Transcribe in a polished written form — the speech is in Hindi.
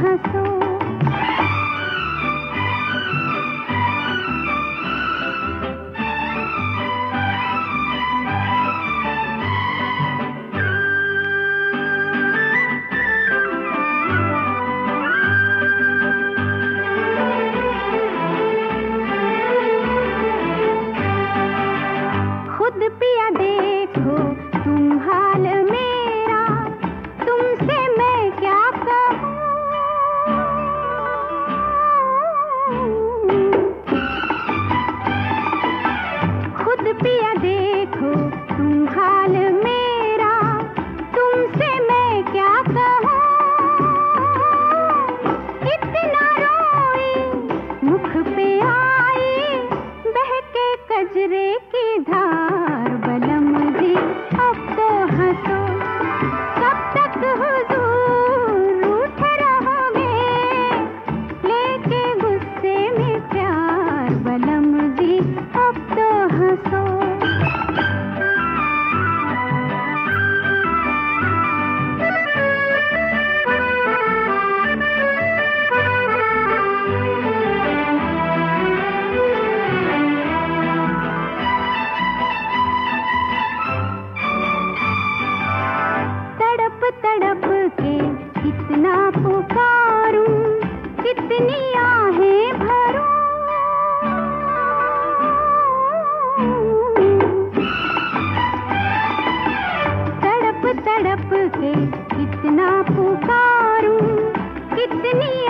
हंसो। खुद पिया देखो तुम हाल मेरा, तुमसे मैं क्या कहूँ। खुद पिया देखो तुम हाल मेरा, तुमसे मैं क्या कहूँ। इतना रोई मुख पे आई बहके कजरे की धार। बलम जी अब तो हंसो, कब तक हुजूर रूठे रहोगे लेके गुस्से में प्यार। बलम जी अब तो हंसो। तड़प तड़प के कितना पुकारूं, कितनी आहें भरूं। तड़प तड़प के कितना पुकारूं, कितनी